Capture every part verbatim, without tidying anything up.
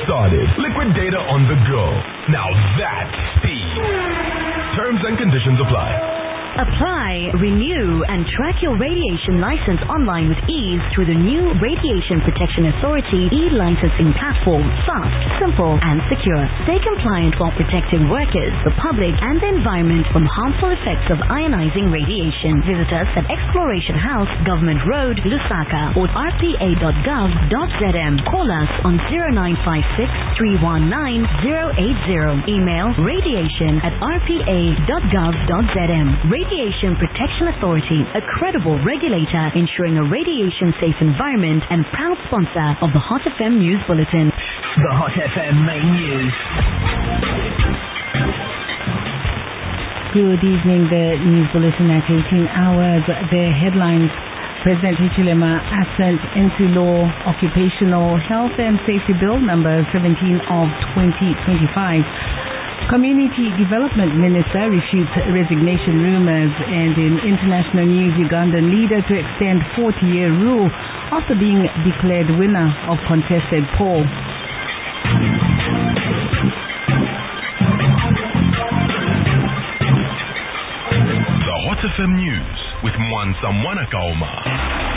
started. Liquid data on the go. Now that's speed. Terms and conditions apply. Apply, renew, and track your radiation license online with ease through the new Radiation Protection Authority e-licensing platform. Fast, simple, and secure. Stay compliant while protecting workers, the public, and the environment from harmful effects of ionizing radiation. Visit us at Exploration House, Government Road, Lusaka, or r p a dot gov dot z m. Call us on zero nine five six, three one nine, zero eight zero. Email radiation at r p a dot gov dot z m. Radiation Protection Authority, a credible regulator ensuring a radiation-safe environment and proud sponsor of the Hot F M News Bulletin. The Hot F M main news. Good evening. The News Bulletin at eighteen hours. The headlines. President Hichilema assent into law Occupational Health and Safety Bill number seventeen of twenty twenty-five. Community Development Minister refutes resignation rumors, and in international news, Ugandan leader to extend forty-year rule after being declared winner of contested poll. The Hot F M News with Mwansa Mwanakaoma.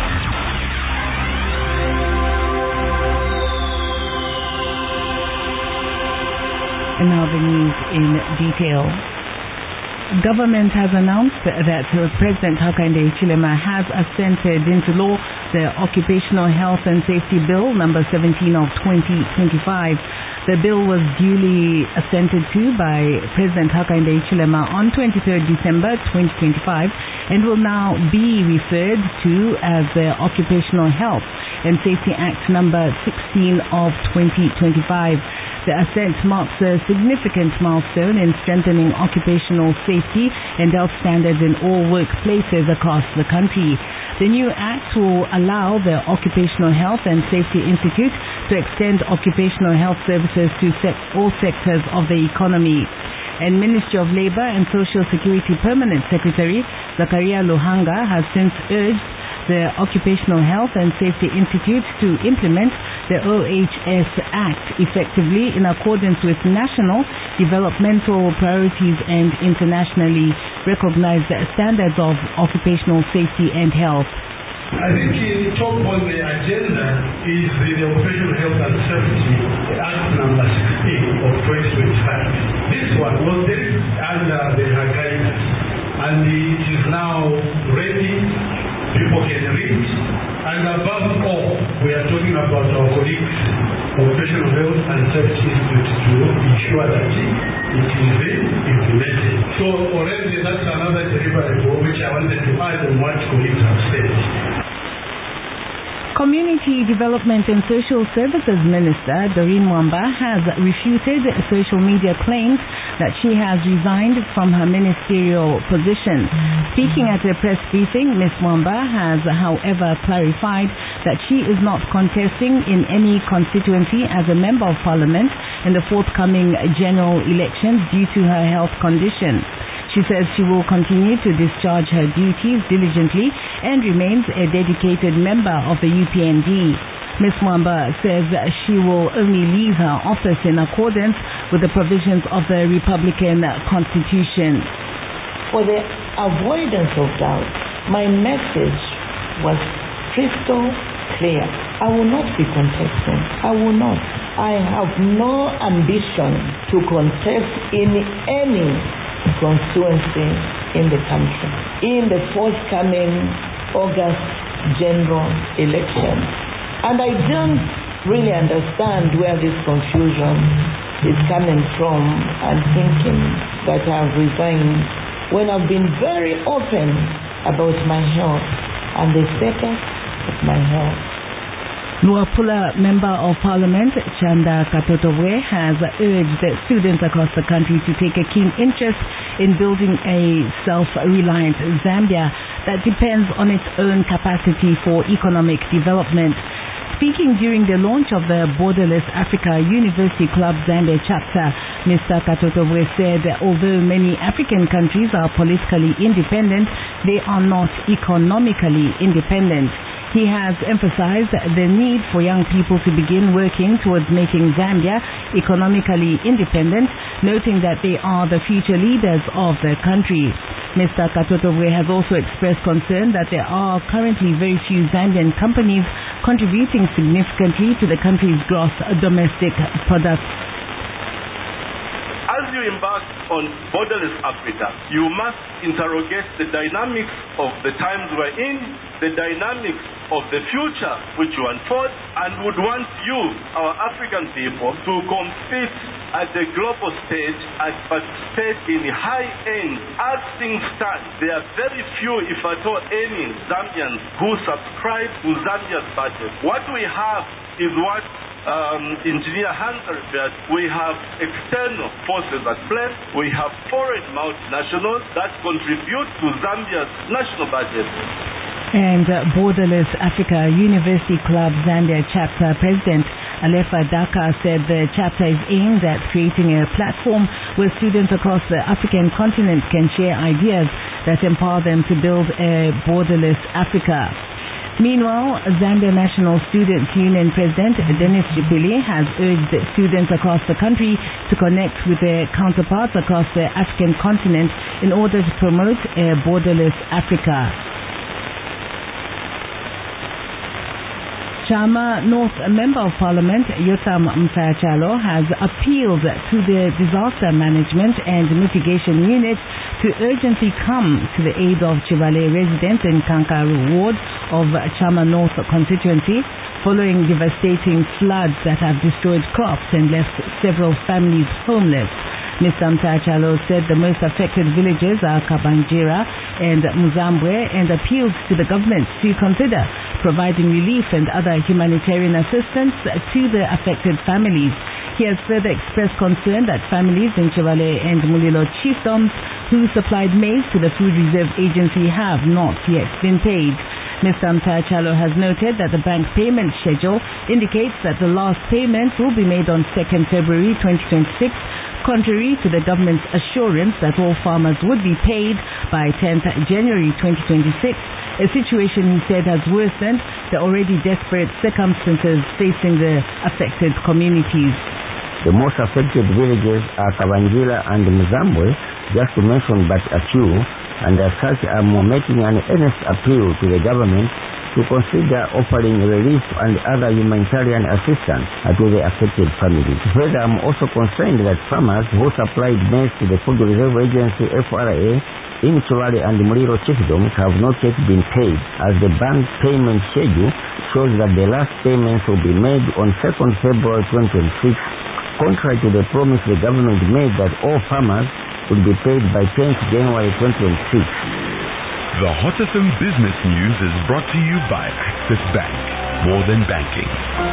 And now the news in detail. Government has announced that President Hakainde Hichilema has assented into law the Occupational Health and Safety Bill number seventeen of twenty twenty-five. The bill was duly assented to by President Hakainde Hichilema on twenty-third December twenty twenty-five and will now be referred to as the Occupational Health and Safety Act number sixteen of twenty twenty-five. The assent marks a significant milestone in strengthening occupational safety and health standards in all workplaces across the country. The new act will allow the Occupational Health and Safety Institute to extend occupational health services to sec- all sectors of the economy. And Ministry of Labour and Social Security Permanent Secretary Zakaria Luhanga has since urged the Occupational Health and Safety Institute to implement the O H S Act effectively in accordance with national developmental priorities and internationally recognized standards of occupational safety and health. I think the top on the agenda is the Occupational Health and Safety Act number sixteen of twenty twenty-five. This one was there under the her guidance, and it is now ready. People can read, and above all, we are talking about our colleagues, Occupational Health and Safety Institute, to ensure that it is implemented. So already that's another deliverable which I wanted to add on what colleagues have said. Community Development and Social Services Minister Doreen Mwamba has refuted social media claims that she has resigned from her ministerial position. Speaking at a press briefing, Miz Mwamba has, however, clarified that she is not contesting in any constituency as a Member of Parliament in the forthcoming general elections due to her health condition. She says she will continue to discharge her duties diligently and remains a dedicated member of the U P N D. Miz Mwamba says she will only leave her office in accordance with the provisions of the Republican Constitution. For the avoidance of doubt, my message was crystal clear. I will not be contesting. I will not. I have no ambition to contest in any constituency in the country in the forthcoming August general election. And I don't really understand where this confusion is coming from and thinking that I've resigned when I've been very open about my health and the status of my health. Luapula Member of Parliament Chanda Katotobwe has urged students across the country to take a keen interest in building a self-reliant Zambia that depends on its own capacity for economic development. Speaking during the launch of the Borderless Africa University Club Zambia chapter, Mister Katotobwe said that although many African countries are politically independent, they are not economically independent. He has emphasized the need for young people to begin working towards making Zambia economically independent, noting that they are the future leaders of the country. Mister Katotobwe has also expressed concern that there are currently very few Zambian companies contributing significantly to the country's gross domestic product. As you embark on borderless Africa, you must interrogate the dynamics of the times we're in, the dynamics of the future which you unfold, and would want you, our African people, to compete at the global stage and participate in high-end. As things stand, there are very few, if at all any, Zambians who subscribe to Zambia's budget. What we have is what Um, Engineer Hansa referred, we have external forces at play, we have foreign multinationals that contribute to Zambia's national budget. And uh, Borderless Africa University Club Zambia chapter president Alefa Daka said the chapter is aimed at creating a platform where students across the African continent can share ideas that empower them to build a borderless Africa. Meanwhile, Zambia National Students Union President Dennis Jipili has urged students across the country to connect with their counterparts across the African continent in order to promote a borderless Africa. Chama North Member of Parliament Yotam Mtayachalo has appealed to the Disaster Management and Mitigation Unit to urgently come to the aid of Chivale residents in Kankaru Ward of Chama North constituency following devastating floods that have destroyed crops and left several families homeless. Mister Mtayachalo said the most affected villages are Kabanjira and Muzambwe and appealed to the government to consider providing relief and other humanitarian assistance to the affected families. He has further expressed concern that families in Chivale and Mulilo chiefdoms who supplied maize to the Food Reserve Agency have not yet been paid. Mister Mtayachalo has noted that the bank payment schedule indicates that the last payment will be made on second February twenty twenty-six, contrary to the government's assurance that all farmers would be paid by tenth January twenty twenty-six, a situation he said has worsened the already desperate circumstances facing the affected communities. The most affected villages are Kabanjira and Muzambwe, just to mention but a few, and as such I am making an earnest appeal to the government to consider offering relief and other humanitarian assistance to the affected families. Further, I am also concerned that farmers who supplied maize to the Food Reserve Agency F R A in Chivale and Mulilo chiefdoms have not yet been paid, as the bank payment schedule shows that the last payments will be made on second February twenty twenty-six, contrary to the promise the government made that all farmers will be paid by tenth January twenty twenty-six. The Hot F M Business News is brought to you by Access Bank. More than banking.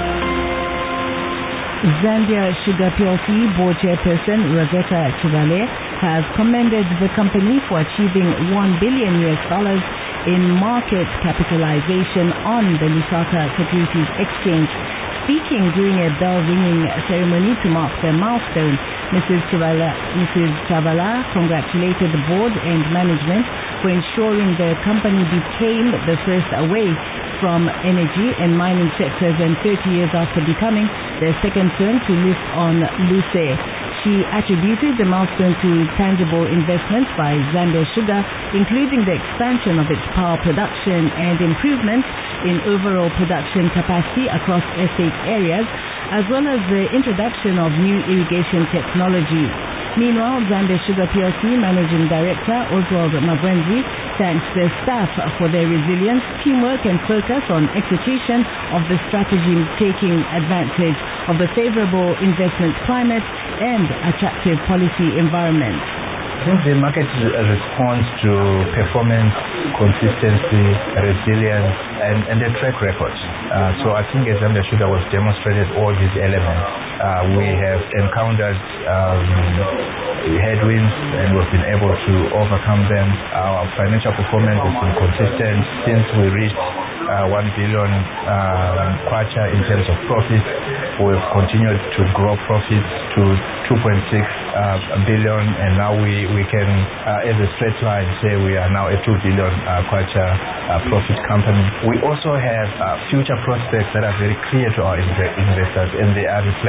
Zambia Sugar P L C board chairperson Rebecca Chivale has commended the company for achieving one billion U S dollars in market capitalization on the Lusaka Securities Exchange. Speaking during a bell-ringing ceremony to mark the milestone, Missus Chavala, Missus Chavala congratulated the board and management for ensuring the company became the first away from energy and mining sectors and thirty years after becoming the second firm to list on Luse. She attributed the milestone to tangible investments by Zambia Sugar, including the expansion of its power production and improvements in overall production capacity across estate areas, as well as the introduction of new irrigation technology. Meanwhile, Zambia Sugar P L C Managing Director Oswald Mabwenzi thanks the staff for their resilience, teamwork and focus on execution of the strategy, taking advantage of the favorable investment climate and attractive policy environment. I think the market responds to performance, consistency, resilience, and, and a track record. Uh, so I think as Zambia Sugar was demonstrated all these elements. Uh, we have encountered um, headwinds and we've been able to overcome them. Our financial performance has been consistent since we reached uh, one billion uh, kwacha in terms of profit. we've continued to grow profits to two point six uh, billion, and now we, we can, uh, as a straight line, say we are now a two billion uh, kwacha uh, profit company. We also have uh, future prospects that are very clear to our inv- investors, and they are reflected